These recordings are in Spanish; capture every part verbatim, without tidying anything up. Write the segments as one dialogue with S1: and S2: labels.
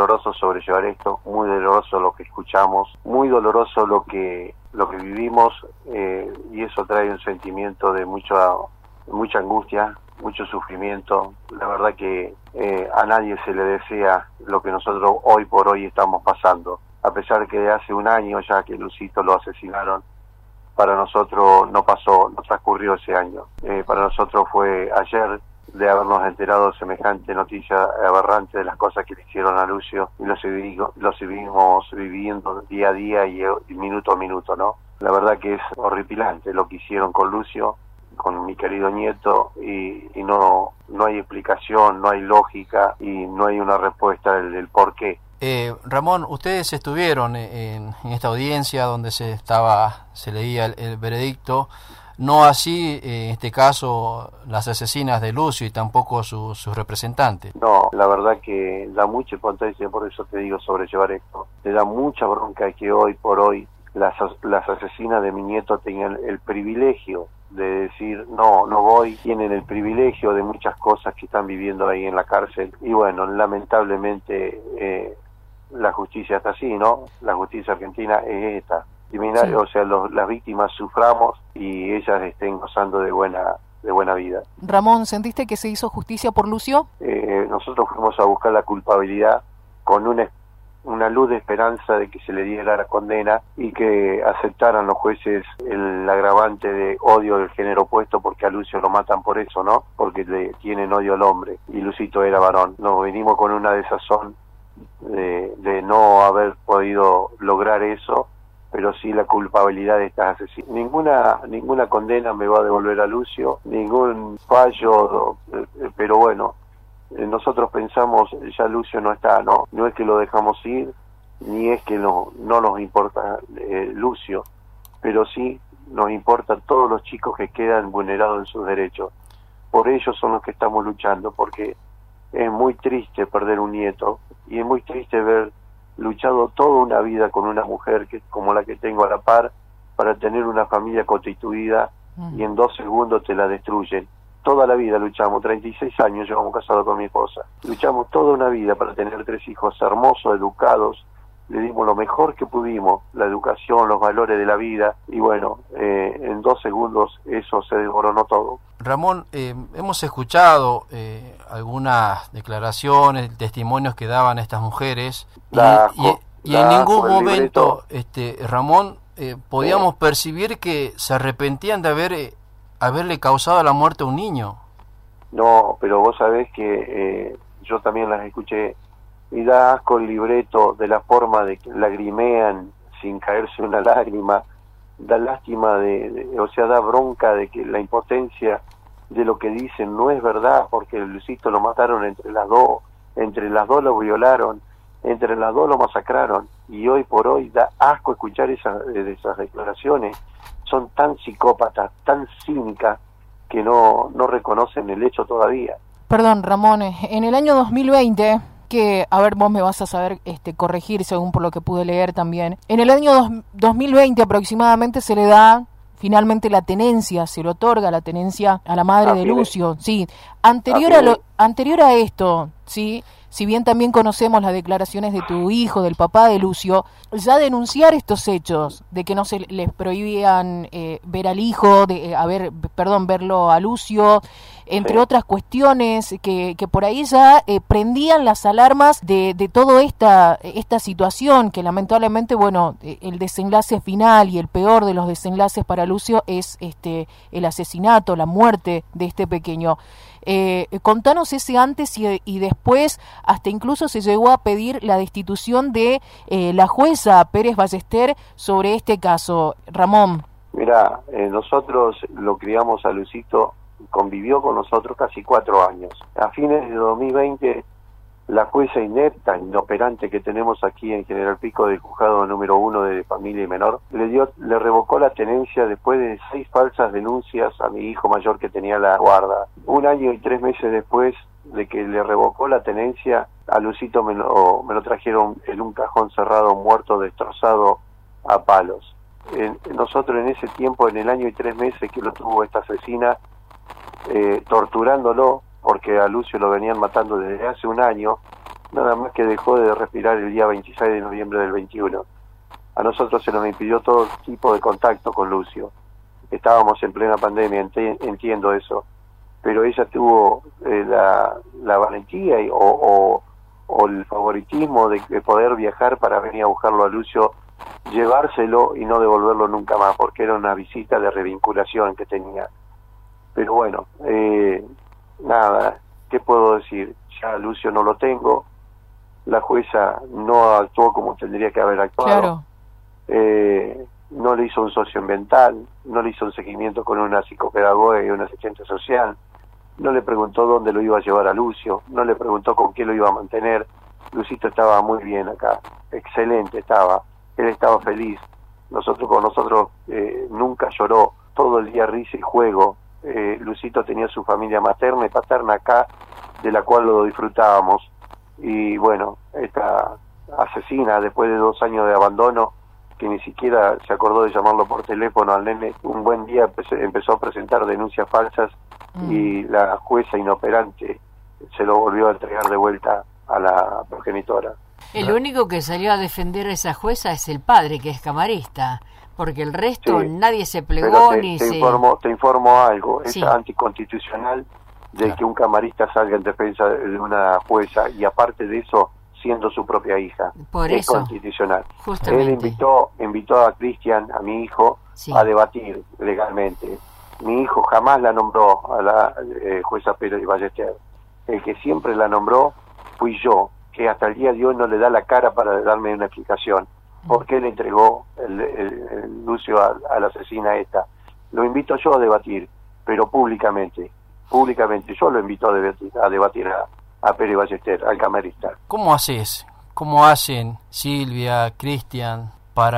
S1: doloroso sobrellevar esto, muy doloroso lo que escuchamos, muy doloroso lo que lo que vivimos, eh, y eso trae un sentimiento de mucha mucha angustia, mucho sufrimiento. La verdad que eh, a nadie se le desea lo que nosotros hoy por hoy estamos pasando, a pesar que de hace un año ya que Lucito lo asesinaron. Para nosotros no pasó, no transcurrió ese año. Eh, para nosotros fue ayer de habernos enterado de semejante noticia aberrante de las cosas que le hicieron a Lucio, y lo, seguimos, lo seguimos viviendo día a día y, y minuto a minuto, ¿no? La verdad que es horripilante lo que hicieron con Lucio, con mi querido nieto, y, y no, no hay explicación, no hay lógica y no hay una respuesta del, del por qué.
S2: Eh, Ramón, ustedes estuvieron en, en esta audiencia donde se estaba, se leía el, el veredicto, no así eh, en este caso las asesinas de Lucio y tampoco sus su representantes.
S1: No, la verdad que da mucha impotencia, por eso te digo sobrellevar esto. Te da mucha bronca que hoy por hoy las, las asesinas de mi nieto tengan el privilegio de decir no, no voy, tienen el privilegio de muchas cosas que están viviendo ahí en la cárcel, y bueno, lamentablemente eh, la justicia está así, ¿no? La justicia argentina es esta. Sí. O sea, los, las víctimas suframos y ellas estén gozando de buena de buena vida.
S3: Ramón, ¿sentiste que se hizo justicia por Lucio?
S1: Eh, nosotros fuimos a buscar la culpabilidad con una, una luz de esperanza de que se le diera la condena y que aceptaran los jueces el agravante de odio del género opuesto, porque a Lucio lo matan por eso, ¿no? Porque le tienen odio al hombre, y Lucito era varón. Nos venimos con una desazón de, de no haber podido lograr eso, pero sí la culpabilidad de estas asesinas. Ninguna ninguna condena me va a devolver a Lucio, ningún fallo, pero bueno, nosotros pensamos, ya Lucio no está, no no es que lo dejamos ir, ni es que no, no nos importa eh, Lucio, pero sí nos importan todos los chicos que quedan vulnerados en sus derechos. Por ellos son los que estamos luchando, porque es muy triste perder un nieto, y es muy triste ver luchado toda una vida con una mujer que como la que tengo a la par para tener una familia constituida, mm. y en dos segundos te la destruyen. Toda la vida luchamos, treinta y seis años llevamos casados con mi esposa, luchamos toda una vida para tener tres hijos hermosos, educados, le dimos lo mejor que pudimos, la educación, los valores de la vida, y bueno, eh, en dos segundos eso se desmoronó todo.
S2: Ramón, eh, hemos escuchado eh, algunas declaraciones, testimonios que daban estas mujeres, y,
S1: asco,
S2: y, y en ningún momento, este, Ramón, eh, podíamos sí. percibir que se arrepentían de haber eh, haberle causado la muerte a un niño.
S1: No, pero vos sabés que eh, yo también las escuché, y da asco el libreto de la forma de que lagrimean sin caerse una lágrima, da lástima de, de, o sea, da bronca de que la impotencia de lo que dicen no es verdad, porque Lucito lo mataron entre las dos, entre las dos lo violaron, entre las dos lo masacraron, y hoy por hoy da asco escuchar esas, esas declaraciones. Son tan psicópatas, tan cínicas, que no, no reconocen el hecho todavía.
S3: Perdón, Ramón, en el año dos mil veinte... que, a ver, vos me vas a saber este, corregir según por lo que pude leer también. En el año dos, dos mil veinte aproximadamente se le da finalmente la tenencia, se le otorga la tenencia a la madre ah, de Lucio. Sí, anterior ah, a lo, anterior a esto, sí, si bien también conocemos las declaraciones de tu hijo, del papá de Lucio, ya denunciar estos hechos de que no se les prohibían eh, ver al hijo, de, eh, a ver, perdón, verlo a Lucio, entre sí. otras cuestiones que, que por ahí ya eh, prendían las alarmas de, de toda esta, esta situación, que lamentablemente, bueno, el desenlace final y el peor de los desenlaces para Lucio es este el asesinato, la muerte de este pequeño. Eh, contanos ese antes y, y después, hasta incluso se llegó a pedir la destitución de eh, la jueza Pérez Ballester sobre este caso. Ramón.
S1: Mirá, eh, nosotros lo criamos a Lucito, convivió con nosotros casi cuatro años. A fines de dos mil veinte, la jueza inepta, inoperante que tenemos aquí en General Pico del juzgado número uno de familia y menor, le dio, le revocó la tenencia después de seis falsas denuncias a mi hijo mayor que tenía la guarda. Un año y tres meses después de que le revocó la tenencia, a Lucito me lo, me lo trajeron en un cajón cerrado, muerto, destrozado a palos. En, nosotros en ese tiempo, en el año y tres meses que lo tuvo esta asesina, eh, torturándolo, porque a Lucio lo venían matando desde hace un año, nada más que dejó de respirar el día veintiséis de noviembre del veintiuno. A nosotros se nos impidió todo tipo de contacto con Lucio. Estábamos en plena pandemia, enti- entiendo eso, pero ella tuvo eh, la, la valentía y, o, o, o el favoritismo de, de poder viajar para venir a buscarlo a Lucio, llevárselo y no devolverlo nunca más, porque era una visita de revinculación que tenía. Pero bueno, eh, nada, ¿qué puedo decir? Ya Lucio no lo tengo, la jueza no actuó como tendría que haber actuado.
S3: Claro.
S1: Eh, no le hizo un socioambiental, no le hizo un seguimiento con una psicopedagoga y una asistente social, no le preguntó dónde lo iba a llevar a Lucio, no le preguntó con qué lo iba a mantener. Lucito estaba muy bien acá, excelente estaba, él estaba feliz, nosotros con nosotros eh, nunca lloró, todo el día risa y juego. eh, Lucito tenía su familia materna y paterna acá, de la cual lo disfrutábamos, y bueno, esta asesina, después de dos años de abandono, que ni siquiera se acordó de llamarlo por teléfono al nene, un buen día empezó a presentar denuncias falsas mm. y la jueza inoperante se lo volvió a entregar de vuelta a la progenitora.
S4: El único que salió a defender a esa jueza es el padre, que es camarista, porque el resto
S1: sí,
S4: nadie se plegó
S1: te,
S4: ni
S1: te
S4: se...
S1: Informo, te informo algo,
S4: sí.
S1: Es anticonstitucional de
S2: claro.
S1: que un camarista salga en defensa de una jueza y aparte de eso, siendo su propia hija.
S4: Por
S1: es
S4: eso,
S1: constitucional.
S4: justamente.
S1: Él invitó, invitó a Cristian, a mi hijo,
S4: sí.
S1: a debatir legalmente. Mi hijo jamás la nombró a la eh, jueza Pérez Ballester. El que siempre la nombró fui yo, que hasta el día de hoy no le da la cara para darme una explicación. ¿Por qué le entregó el, el, el Lucio a, a la asesina esta? Lo invito yo a debatir, pero públicamente. Públicamente. Yo lo invito a debatir a, debatir a, a Pérez Ballester, al camarista.
S2: ¿Cómo haces? ¿Cómo hacen Silvia, Cristian,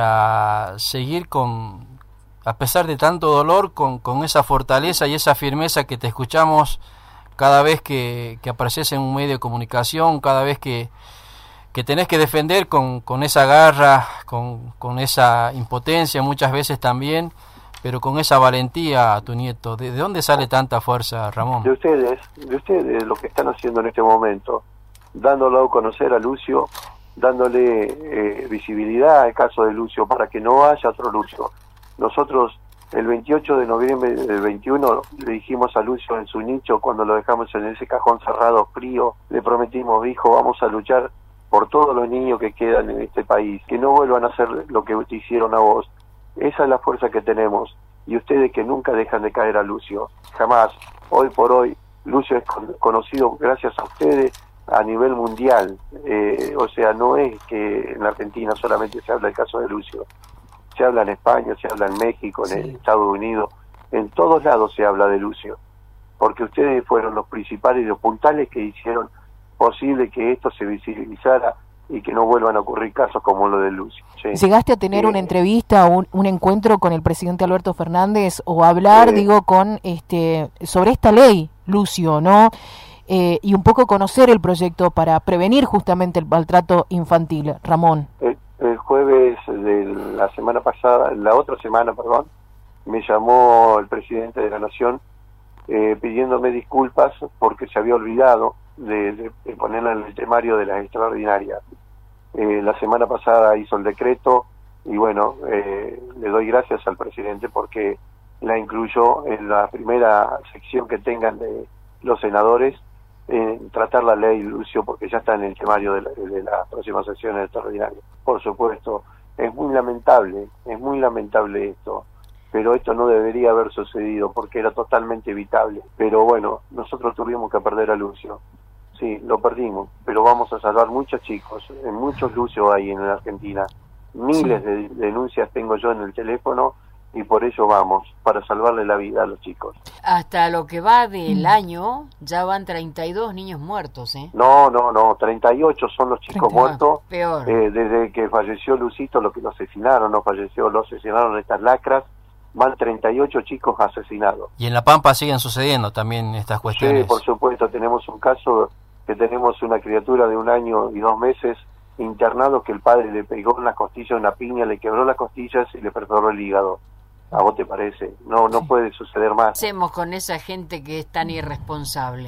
S2: para seguir con, a pesar de tanto dolor, con, con esa fortaleza y esa firmeza que te escuchamos cada vez que, que apareces en un medio de comunicación, cada vez que, que tenés que defender con, con esa garra, con, con esa impotencia muchas veces también, pero con esa valentía a tu nieto? ¿De, de dónde sale tanta fuerza, Ramón?
S1: De ustedes, de ustedes, lo que están haciendo en este momento, dándolo a conocer a Lucio, dándole eh, visibilidad al caso de Lucio para que no haya otro Lucio. Nosotros el veintiocho de noviembre del veintiuno le dijimos a Lucio en su nicho, cuando lo dejamos en ese cajón cerrado frío, le prometimos, hijo, vamos a luchar por todos los niños que quedan en este país, que no vuelvan a hacer lo que te hicieron a vos. Esa es la fuerza que tenemos, y ustedes que nunca dejan de caer a Lucio, jamás. Hoy por hoy Lucio es con, conocido gracias a ustedes a nivel mundial, eh, o sea, no es que en la Argentina solamente se habla del caso de Lucio, se habla en España, se habla en México, en sí. Estados Unidos, en todos lados se habla de Lucio, porque ustedes fueron los principales y los puntales que hicieron posible que esto se visibilizara y que no vuelvan a ocurrir casos como lo de Lucio. Sí.
S3: ¿Llegaste a tener eh, una entrevista o un, un encuentro con el presidente Alberto Fernández o hablar, eh, digo, con este sobre esta ley, Lucio, ¿no? Eh, y un poco conocer el proyecto para prevenir justamente el maltrato infantil, Ramón?
S1: El, el jueves de la semana pasada, la otra semana, perdón, me llamó el presidente de la Nación eh, pidiéndome disculpas porque se había olvidado de, de, de ponerla en el temario de las extraordinarias. Eh, la semana pasada hizo el decreto y bueno, eh, le doy gracias al presidente porque la incluyó en la primera sección que tengan de los senadores en tratar la ley, Lucio, porque ya está en el temario de, la, de las próximas sesiones extraordinarias. Por supuesto, es muy lamentable, es muy lamentable esto, pero esto no debería haber sucedido porque era totalmente evitable. Pero bueno, nosotros tuvimos que perder a Lucio. Sí, lo perdimos, pero vamos a salvar muchos chicos, muchos Lucios hay en la Argentina. Miles sí. de denuncias tengo yo en el teléfono y por ello vamos, para salvarle la vida a los chicos.
S4: Hasta lo que va del año, ya van treinta y dos niños muertos, ¿eh?
S1: No, no, no, treinta y ocho son los chicos treinta muertos.
S4: Peor.
S1: Eh, desde que falleció Lucito, lo que lo asesinaron, no falleció, lo asesinaron estas lacras, van treinta y ocho chicos asesinados.
S2: Y en La Pampa siguen sucediendo también estas cuestiones.
S1: Sí, por supuesto, tenemos un caso que tenemos una criatura de un año y dos meses internado que el padre le pegó en la costilla una piña, le quebró las costillas y le perforó el hígado. ¿A vos te parece? No, no sí. puede suceder más.
S4: ¿Qué hacemos con esa gente que es tan irresponsable?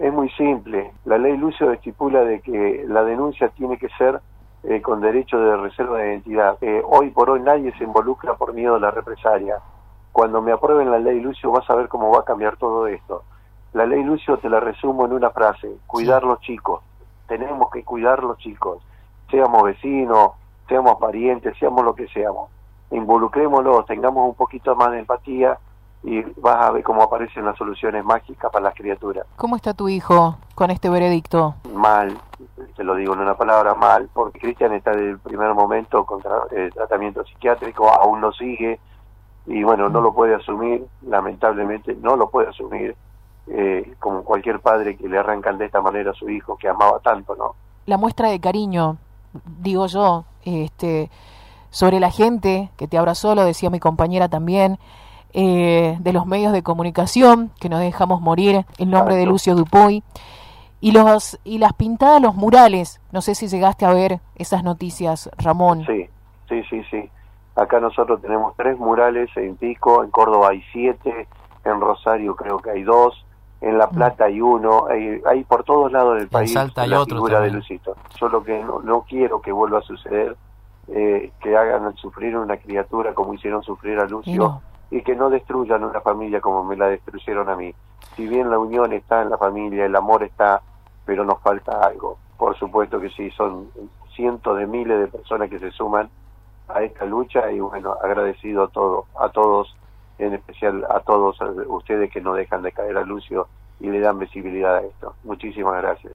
S1: Es muy simple. La ley Lucio estipula de que la denuncia tiene que ser eh, con derecho de reserva de identidad. Eh, hoy por hoy nadie se involucra por miedo a la represalia. Cuando me aprueben la ley Lucio vas a ver cómo va a cambiar todo esto. La ley Lucio te la resumo en una frase: cuidar los chicos. Tenemos que cuidar los chicos. Seamos vecinos, seamos parientes, seamos lo que seamos. Involucrémoslos, tengamos un poquito más de empatía y vas a ver cómo aparecen las soluciones mágicas para las criaturas.
S3: ¿Cómo está tu hijo con este veredicto?
S1: Mal, te lo digo en una palabra, mal, porque Cristian está desde el primer momento con tra eh, tratamiento psiquiátrico, aún lo sigue, y bueno, no lo puede asumir, lamentablemente no lo puede asumir, eh, como cualquier padre que le arrancan de esta manera a su hijo, que amaba tanto, ¿no?
S3: La muestra de cariño, digo yo, este, sobre la gente que te abrazó, lo decía mi compañera también, Eh, de los medios de comunicación, que nos dejamos morir, el nombre de Lucio Dupuy, y los y las pintadas, los murales. No sé si llegaste a ver esas noticias, Ramón.
S1: Sí, sí, sí, sí. Acá nosotros tenemos tres murales en Pico, en Córdoba hay siete, en Rosario creo que hay dos, en La Plata hay uno, hay, hay por todos lados del país
S2: Salta hay
S1: la
S2: otro
S1: figura
S2: también.
S1: de Lucito. Solo que no, no quiero que vuelva a suceder, eh, que hagan sufrir una criatura como hicieron sufrir a Lucio.
S3: Y no.
S1: Y que no destruyan una familia como me la destruyeron a mí. Si bien la unión está en la familia, el amor está, pero nos falta algo. Por supuesto que sí, son cientos de miles de personas que se suman a esta lucha y bueno, agradecido a todos, a todos, en especial a todos a ustedes que no dejan de caer a Lucio y le dan visibilidad a esto. Muchísimas gracias.